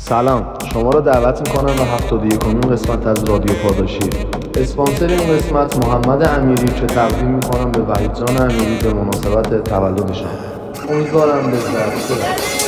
سلام، شما را دعوت میکنم به 71مین قسمت از رادیو پاداشی. اسپانسر این قسمت محمد امیری که تقدیم میکنم به وحید جان امیری به مناسبت تولدشان. امیدوارم لذت ببرید.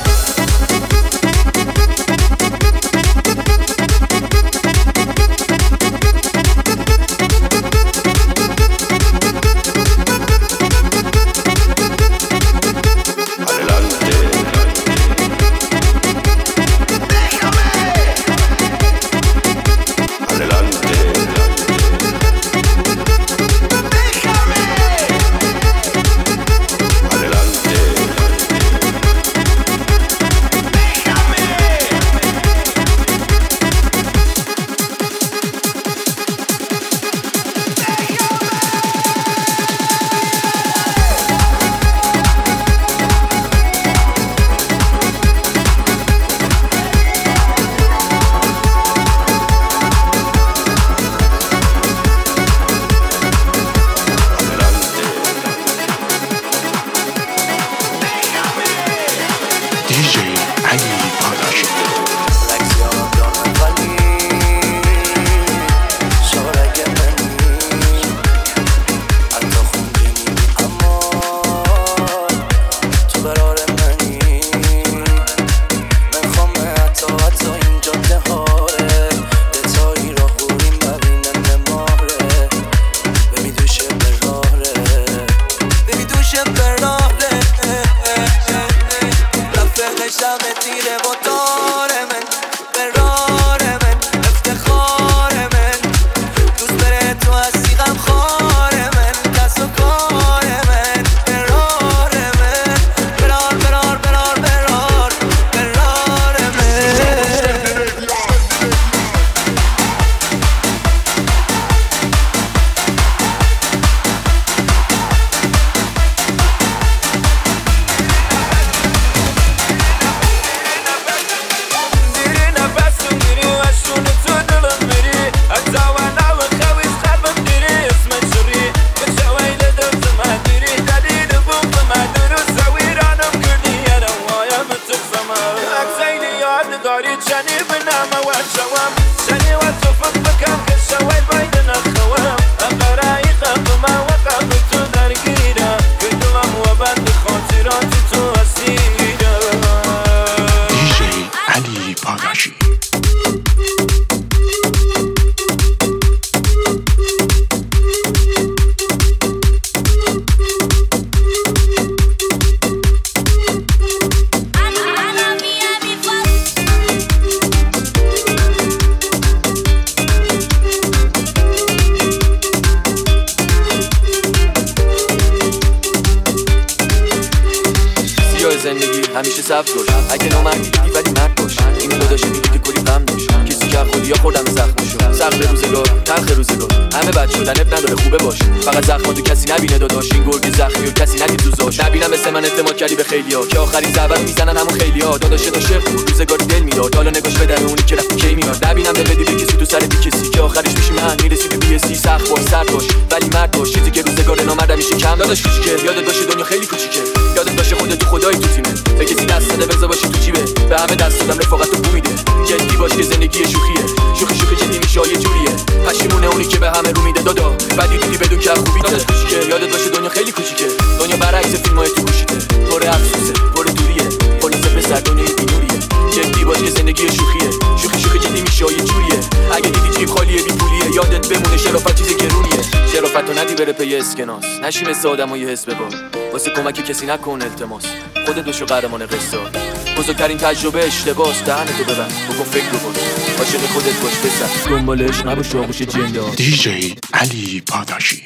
همیشه صبر باش، اگه نامردی دیدی ولی مرد باش. این داداشی میگه که کلی غم داشت، کسی که خودی یا خوردم زخمشو. سخت روزگار، تلخ روزگار، همه بد شدن اب نداره خوبه باش. فقط زخماتو کسی نبینه داداش، این گرگ زخمی و کسی ندید دوزاش. نبینم مثل من اعتماد کردی به خیلیا که آخرین ضربه میزنن همون خیلیا. داداش داشه خود روزگاری دل میداد، حالا نگاش به در اونی که رفت کی میاد. نبینم دل بدی به کسی تو سر بی کسی که آخرش میشی من میرسی به بی سی. سخت باش، سرد باش، ولی مرد باش. چیزی که روزگار نامرد میشه کم. داداش کوچیکه، یادت باشه دنیا خیلی کوچیکه. یادت باشه خودت تو خدای تو تیمه. به کسی دست نده بذار باشی تو جیبه. به همه دست دادم رفاقت رو بو میده. جدی باش که زندگی شوخیه. شوخی جدی میشه یه جوریه. پشیمونه اونی که به همه رو میده دادا. بعدی دیدی بدون که خوبی داداش کوچیکه. یادت باشه دنیا خیلی کوچیکه. دنیا برعکس فیلمای تو گوشیته. پر افسوسه، پر دوریه. خلاصه پسر دنیای بی‌نوریه. جدی باش که زندگی شوخیه. شوخی جدی میشه یه جوریه. اگه دیدی جیب خالیه بی پولیه، یادت بمونه شرافت چیز گرونیه. شرافتو ندی بره پی اسکناس. نشی مثل آدمای حس ببر. واسه کمک کسی نکن التماس. خودت بشو قهرمان قصه. بزرگترین تجربه اشتباس. دهنتو ببند، بکن فکر رو کن. عاشق خودت باش بسر. دنبالش نباش آغوش جندا. دیجی علی پاداشی.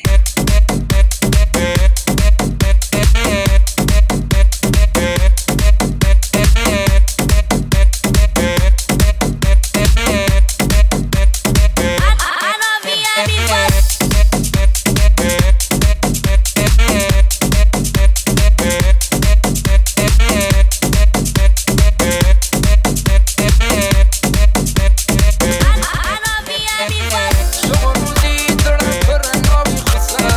شما روزی دارم برن آبی خسن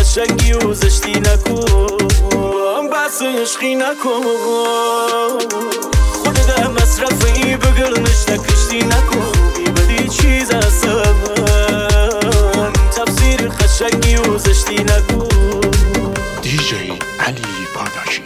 قشنگی و زشتی نکن، بس عشقی نکن، خودت مصرفی بگرنش نکشتی نکن، بیبدی چیز هستم تفسیر قشنگی و زشتی نکن. دیجی علی پاداشی.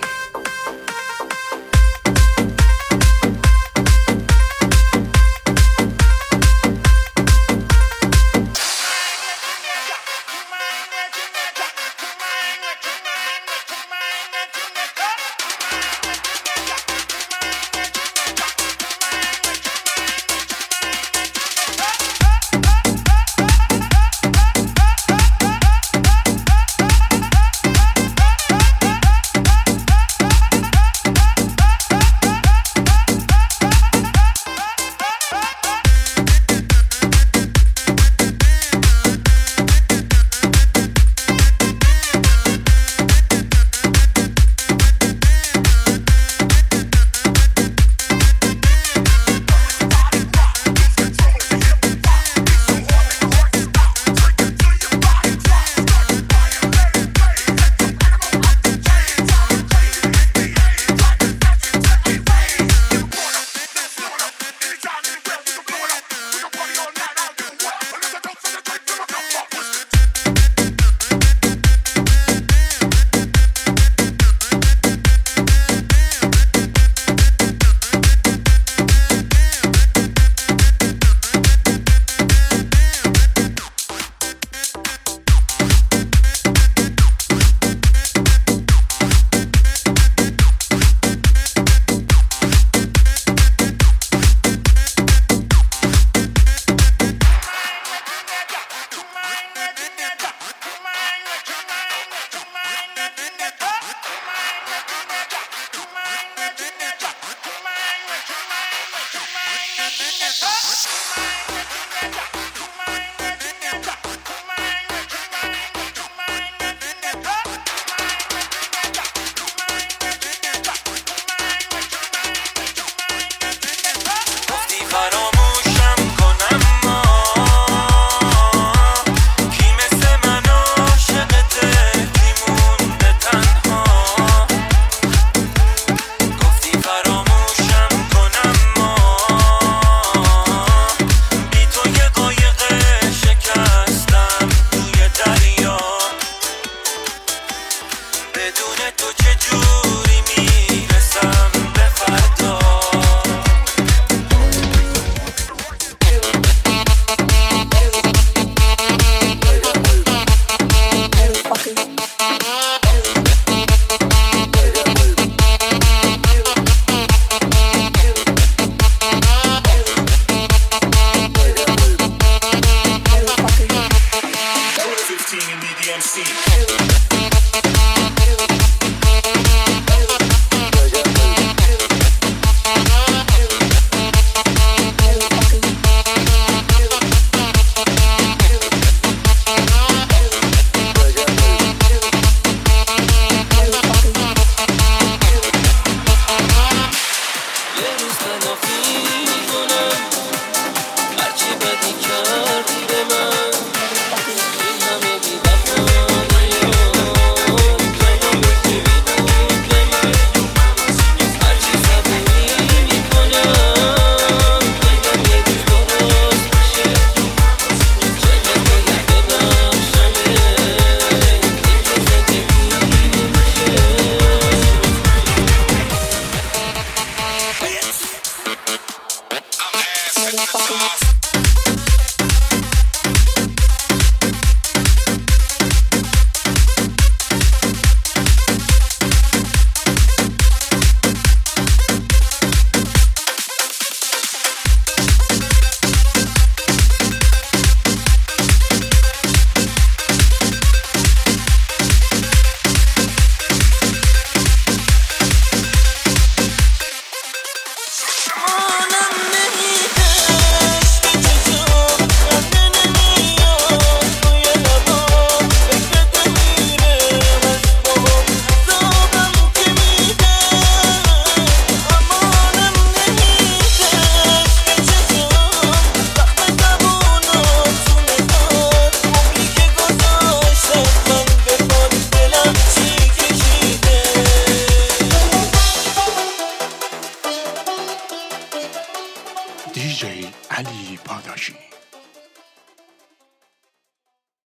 MC.